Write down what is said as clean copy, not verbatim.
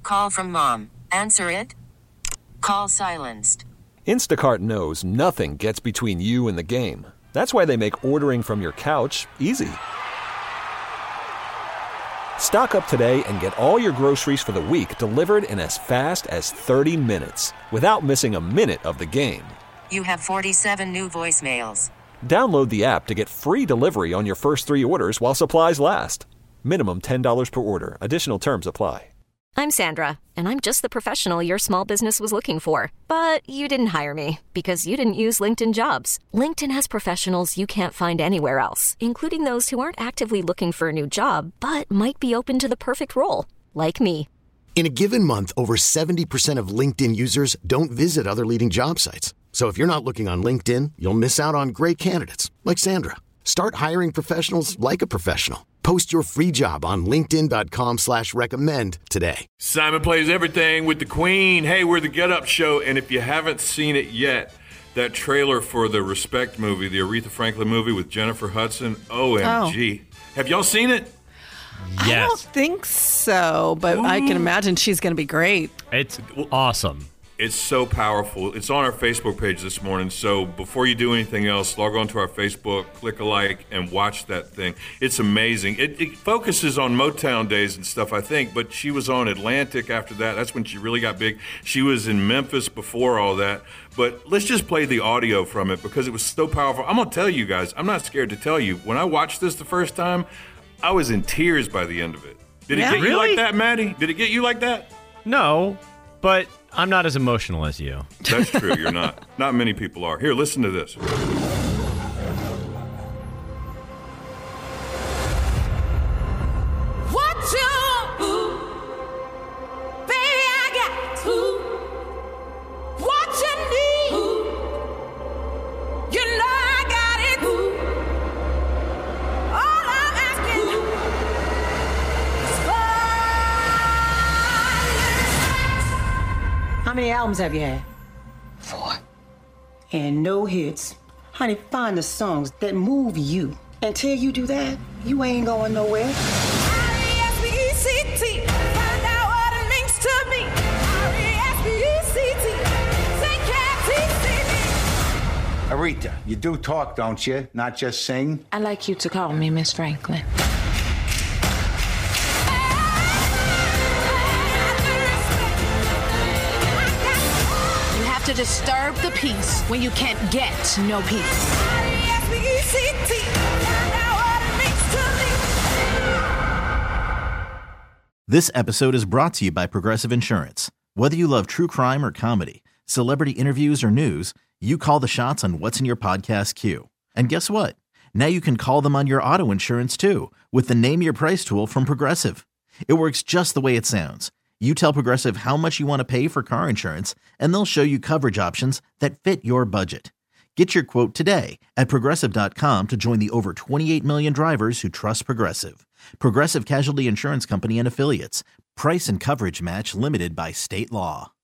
call from mom. Answer it. Call silenced. Instacart knows nothing gets between you and the game. That's why they make ordering from your couch easy. Stock up today and get all your groceries for the week delivered in as fast as 30 minutes without missing a minute of the game. You have 47 new voicemails. Download the app to get free delivery on your first 3 orders while supplies last. Minimum $10 per order. Additional terms apply. I'm Sandra, and I'm just the professional your small business was looking for. But you didn't hire me because you didn't use LinkedIn Jobs. LinkedIn has professionals you can't find anywhere else, including those who aren't actively looking for a new job, but might be open to the perfect role, like me. In a given month, over 70% of LinkedIn users don't visit other leading job sites. So if you're not looking on LinkedIn, you'll miss out on great candidates like Sandra. Start hiring professionals like a professional. Post your free job on linkedin.com/recommend today. Simon Plays Everything with the Queen. Hey, we're the Get Up Show, and if you haven't seen it yet, that trailer for the Respect movie, the Aretha Franklin movie with Jennifer Hudson, OMG. Have y'all seen it? Yes. I don't think so, but I can imagine she's going to be great. It's awesome. It's so powerful. It's on our Facebook page this morning, so before you do anything else, log on to our Facebook, click a like, and watch that thing. It's amazing. It focuses on Motown days and stuff, I think, but she was on Atlantic after that. That's when she really got big. She was in Memphis before all that. But let's just play the audio from it because it was so powerful. I'm going to tell you guys, I'm not scared to tell you, when I watched this the first time, I was in tears by the end of it. Did it get you like that, Maddie? Did it get you like that? No, but I'm not as emotional as you. That's true, you're not. Not many people are. Here, listen to this. What you ooh, baby, I got ooh, what you need, ooh, you know I got it, ooh, all I'm asking is for. How many albums have you had? 4. And no hits. Honey, find the songs that move you. Until you do that, you ain't going nowhere. R-E-S-P-E-C-T, find out what it means to me. R-E-S-P-E-C-T, say Cat-T-C-D. Aretha, you do talk, don't you? Not just sing? I like you to call me Miss Franklin. To disturb the peace when you can't get no peace. This episode is brought to you by Progressive Insurance. Whether you love true crime or comedy, celebrity interviews or news, you call the shots on what's in your podcast queue. And guess what? Now you can call them on your auto insurance too with the Name Your Price tool from Progressive. It works just the way it sounds. You tell Progressive how much you want to pay for car insurance, and they'll show you coverage options that fit your budget. Get your quote today at Progressive.com to join the over 28 million drivers who trust Progressive. Progressive Casualty Insurance Company and Affiliates. Price and coverage match limited by state law.